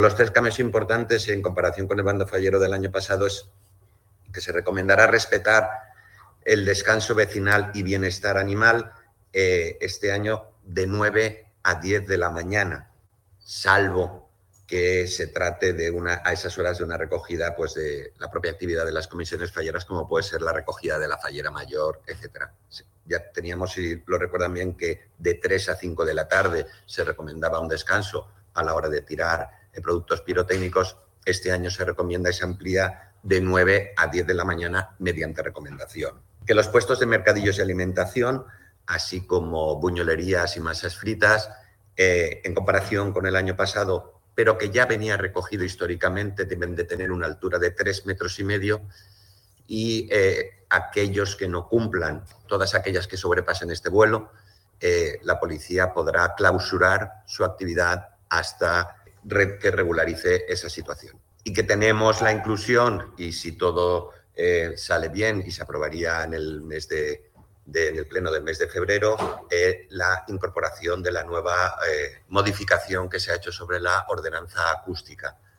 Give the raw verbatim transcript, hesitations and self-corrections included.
Los tres cambios importantes en comparación con el bando fallero del año pasado es que se recomendará respetar el descanso vecinal y bienestar animal eh, este año de nueve a diez de la mañana, salvo que se trate de una, a esas horas de una recogida pues, de la propia actividad de las comisiones falleras, como puede ser la recogida de la fallera mayor, etcétera. Ya teníamos, si lo recuerdan bien, que de tres a cinco de la tarde se recomendaba un descanso a la hora de tirar eh, productos pirotécnicos. Este año se recomienda y se amplía de nueve a diez de la mañana mediante recomendación. Que los puestos de mercadillos y alimentación, así como buñolerías y masas fritas, eh, en comparación con el año pasado, pero que ya venía recogido históricamente, deben de tener una altura de tres metros y medio y eh, aquellos que no cumplan, todas aquellas que sobrepasen este vuelo, eh, la policía podrá clausurar su actividad hasta que regularice esa situación. Y que tenemos la inclusión, y si todo eh, sale bien y se aprobaría en el mes de De, en el pleno del mes de febrero, eh, la incorporación de la nueva eh, modificación que se ha hecho sobre la ordenanza acústica.